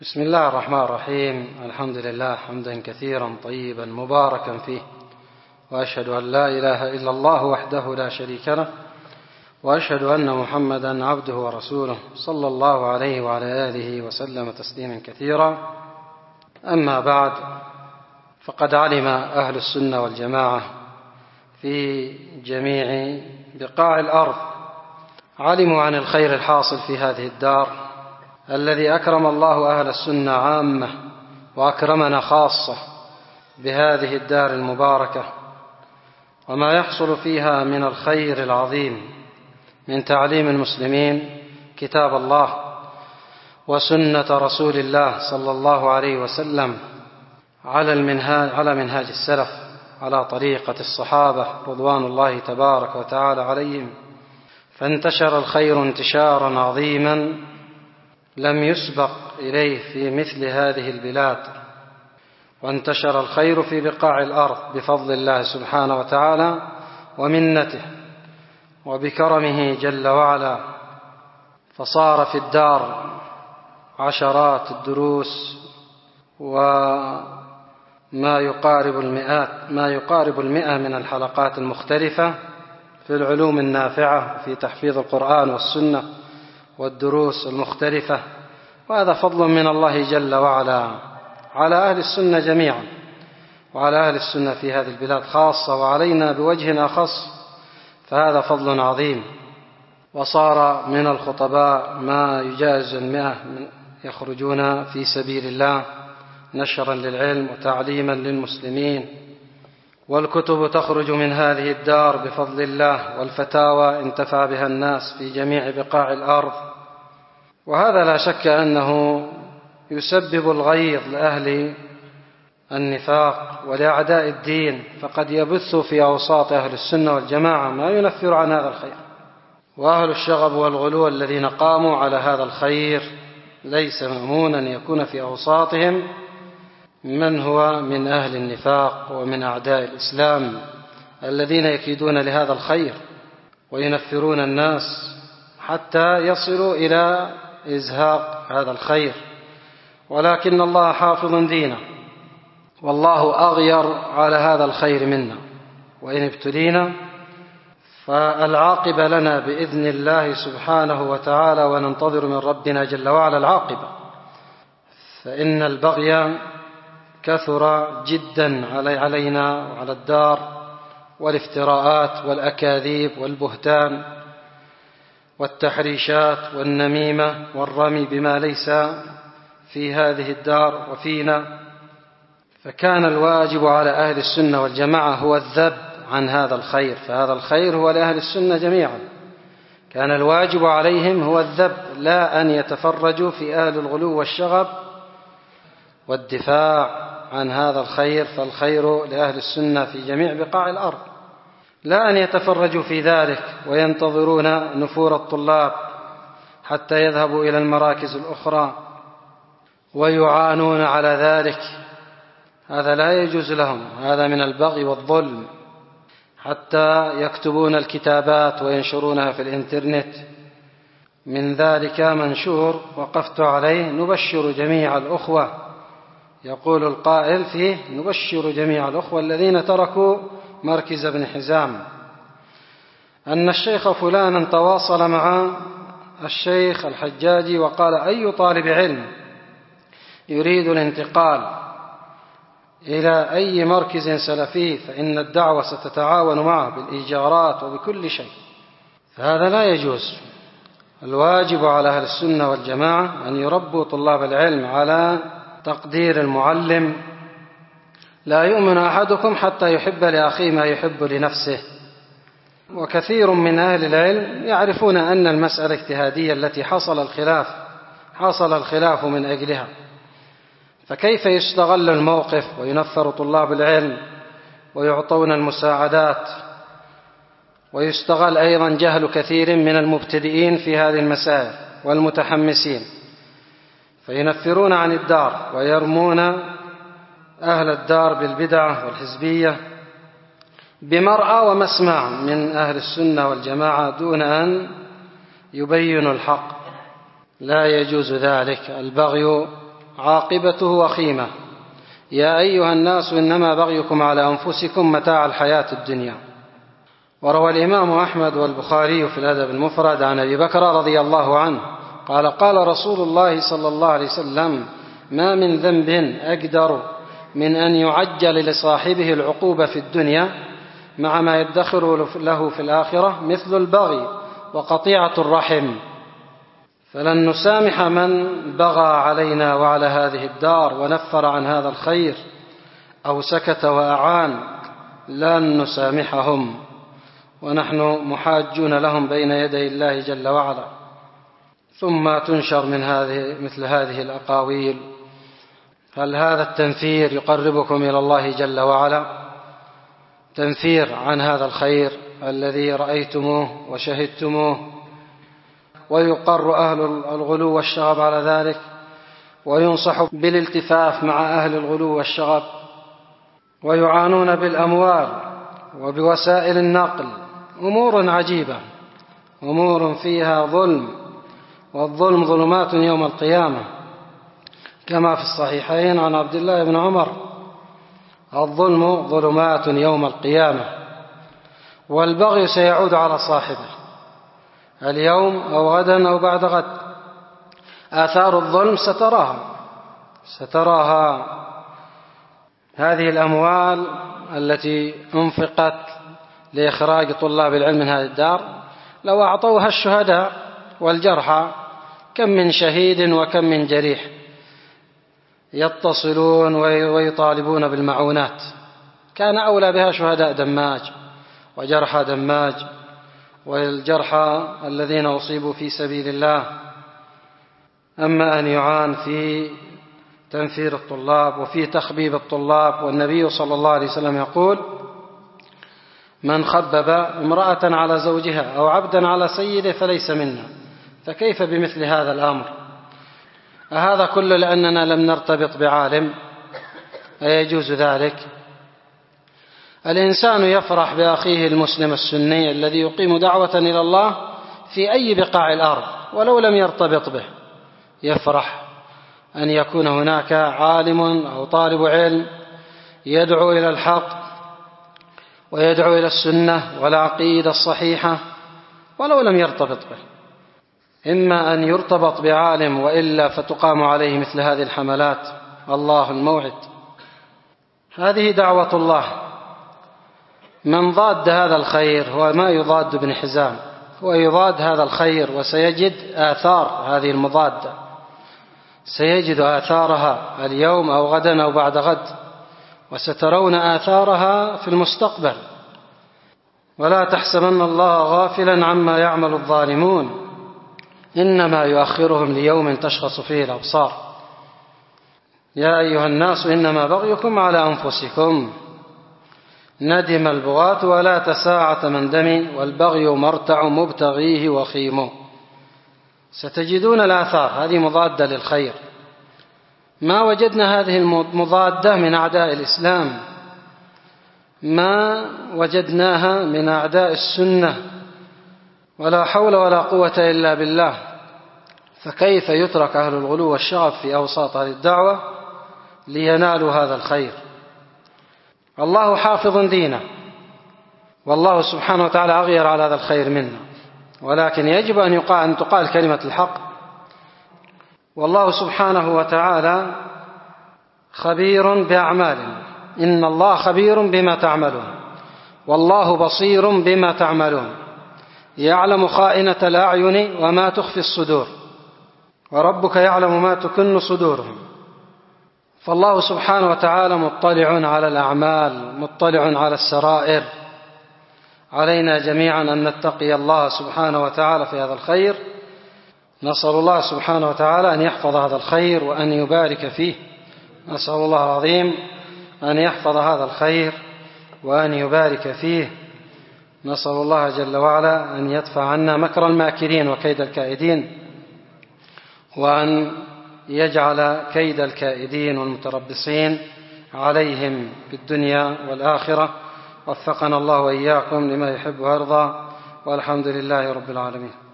بسم الله الرحمن الرحيم. الحمد لله حمدا كثيرا طيبا مباركا فيه، وأشهد أن لا إله إلا الله وحده لا شريك له، وأشهد أن محمدا عبده ورسوله صلى الله عليه وعلى آله وسلم تسليما كثيرا. أما بعد، فقد علم أهل السنة والجماعة في جميع بقاع الأرض، علموا عن الخير الحاصل في هذه الدار الذي أكرم الله أهل السنة عامة وأكرمنا خاصة بهذه الدار المباركة، وما يحصل فيها من الخير العظيم من تعليم المسلمين كتاب الله وسنة رسول الله صلى الله عليه وسلم على منهاج السلف، على طريقة الصحابة رضوان الله تبارك وتعالى عليهم. فانتشر الخير انتشارا عظيما لم يسبق إليه في مثل هذه البلاد، وانتشر الخير في بقاع الأرض بفضل الله سبحانه وتعالى ومنته وبكرمه جل وعلا. فصار في الدار عشرات الدروس وما يقارب 100 من الحلقات المختلفة في العلوم النافعة، في تحفيظ القرآن والسنة والدروس المختلفة. وهذا فضل من الله جل وعلا على أهل السنة جميعا، وعلى أهل السنة في هذه البلاد خاصة، وعلينا بوجه أخص، فهذا فضل عظيم. وصار من الخطباء ما يجاوز 100 يخرجون في سبيل الله نشرا للعلم وتعليما للمسلمين، والكتب تخرج من هذه الدار بفضل الله، والفتاوى انتفع بها الناس في جميع بقاع الأرض. وهذا لا شك أنه يسبب الغيظ لأهل النفاق ولأعداء الدين، فقد يبث في أوساط أهل السنة والجماعة ما ينفر عن هذا الخير. وأهل الشغب والغلو الذين قاموا على هذا الخير ليس مأمونا أن يكون في أوساطهم من هو من أهل النفاق ومن أعداء الإسلام الذين يكيدون لهذا الخير وينفرون الناس حتى يصلوا إلى إزهاق هذا الخير. ولكن الله حافظ دينه، والله أغير على هذا الخير منا، وإن ابتلينا فالعاقبة لنا بإذن الله سبحانه وتعالى، وننتظر من ربنا جل وعلا العاقبة. فإن البغي كثر جدا علينا وعلى الدار، والافتراءات والأكاذيب والبهتان والتحريشات والنميمة والرمي بما ليس في هذه الدار وفينا. فكان الواجب على أهل السنة والجماعة هو الذب عن هذا الخير، فهذا الخير هو لأهل السنة جميعا. كان الواجب عليهم هو الذب، لا أن يتفرجوا في أهل الغلو والشغب والدفاع عن هذا الخير، فالخير لأهل السنة في جميع بقاع الأرض. لا أن يتفرجوا في ذلك وينتظرون نفور الطلاب حتى يذهبوا إلى المراكز الأخرى ويعانون على ذلك، هذا لا يجوز لهم، هذا من البغي والظلم. حتى يكتبون الكتابات وينشرونها في الإنترنت، من ذلك منشور وقفت عليه: نبشر جميع الأخوة، يقول القائل فيه: نبشر جميع الأخوة الذين تركوا مركز ابن حزام أن الشيخ فلانا تواصل مع الشيخ الحجاجي وقال: أي طالب علم يريد الانتقال إلى أي مركز سلفي فإن الدعوة ستتعاون معه بالإيجارات وبكل شيء. فهذا لا يجوز. الواجب على أهل السنة والجماعة أن يربوا طلاب العلم على تقدير المعلم. لا يؤمن أحدكم حتى يحب لأخيه ما يحب لنفسه. وكثير من أهل العلم يعرفون أن المسألة اجتهادية التي حصل الخلاف من أجلها، فكيف يستغل الموقف وينفر طلاب العلم ويعطون المساعدات، ويستغل أيضا جهل كثير من المبتدئين في هذه المسائل والمتحمسين، فينفرون عن الدار ويرمون أهل الدار بالبدعة والحزبية بمرأى ومسمع من أهل السنة والجماعة دون أن يبينوا الحق. لا يجوز ذلك. البغي عاقبته وخيمة. يا أيها الناس إنما بغيكم على أنفسكم متاع الحياة الدنيا. وروى الإمام أحمد والبخاري في الأدب المفرد عن أبي بكر رضي الله عنه قال قال رسول الله صلى الله عليه وسلم: ما من ذنب أقدر من أن يعجل لصاحبه العقوبة في الدنيا مع ما يدخر له في الآخرة مثل البغي وقطيعة الرحم، فلن نسامح من بغى علينا وعلى هذه الدار ونفر عن هذا الخير أو سكت وأعان، لن نسامحهم ونحن محاجون لهم بين يدي الله جل وعلا. ثم تنشر من مثل هذه الأقاويل: هل هذا التنفير يقربكم إلى الله جل وعلا؟ تنفير عن هذا الخير الذي رأيتموه وشهدتموه، ويقر أهل الغلو والشغب على ذلك، وينصح بالالتفاف مع أهل الغلو والشغب، ويعانون بالأموال وبوسائل النقل. أمور عجيبة، أمور فيها ظلم، والظلم ظلمات يوم القيامة، كما في الصحيحين عن عبد الله بن عمر: الظلم ظلمات يوم القيامة. والبغي سيعود على صاحبه اليوم أو غدا أو بعد غد. آثار الظلم ستراها هذه الأموال التي أنفقت لإخراج طلاب العلم من هذه الدار، لو أعطوها الشهداء والجرحى، كم من شهيد وكم من جريح يتصلون ويطالبون بالمعونات. كان أولى بها شهداء دماج وجرحى دماج والجرحى الذين أصيبوا في سبيل الله. أما أن يعان في تنفير الطلاب وفي تخبيب الطلاب. والنبي صلى الله عليه وسلم يقول: من خبب امرأة على زوجها أو عبدا على سيده فليس منا. فكيف بمثل هذا الأمر؟ أهذا كله لأننا لم نرتبط بعالم؟ أيجوز ذلك؟ الإنسان يفرح بأخيه المسلم السني الذي يقيم دعوة إلى الله في أي بقاع الأرض ولو لم يرتبط به، يفرح أن يكون هناك عالم أو طالب علم يدعو إلى الحق ويدعو إلى السنة والعقيدة الصحيحة ولو لم يرتبط به. إما أن يرتبط بعالم وإلا فتقام عليه مثل هذه الحملات. الله الموعد. هذه دعوة الله. من ضاد هذا الخير هو ما يضاد ابن حزام، هو يضاد هذا الخير وسيجد آثار هذه المضادة، سيجد آثارها اليوم أو غدا أو بعد غد، وسترون آثارها في المستقبل. ولا تحسبن الله غافلا عما يعمل الظالمون، إنما يؤخرهم ليوم تشخص فيه الأبصار. يا أيها الناس إنما بغيكم على أنفسكم. ندم البغاة ولا تساعة من دم، والبغي مرتع مبتغيه وخيم. ستجدون الآثار هذه مضادة للخير. ما وجدنا هذه المضادة من أعداء الإسلام، ما وجدناها من أعداء السنة، ولا حول ولا قوة إلا بالله. فكيف يترك أهل الغلو والشغب في أوساط هذه الدعوة لينالوا هذا الخير؟ الله حافظ دينه، والله سبحانه وتعالى أغير على هذا الخير منا، ولكن يجب أن تقال كلمة الحق. والله سبحانه وتعالى خبير بأعمالنا، إن الله خبير بما تعملون، والله بصير بما تعملون، يعلم خائنة الأعين وما تخفي الصدور، وربك يعلم ما تكن صدورهم. فالله سبحانه وتعالى مطلع على الأعمال، مطلع على السرائر. علينا جميعا أن نتقي الله سبحانه وتعالى في هذا الخير. نسأل الله سبحانه وتعالى أن يحفظ هذا الخير وأن يبارك فيه. نسأل الله العظيم أن يحفظ هذا الخير وأن يبارك فيه. نسأل الله جل وعلا أن يدفع عنا مكر الماكرين وكيد الكائدين، وأن يجعل كيد الكائدين والمتربصين عليهم في الدنيا والآخرة. وفقنا الله وإياكم لما يحب ويرضى، والحمد لله رب العالمين.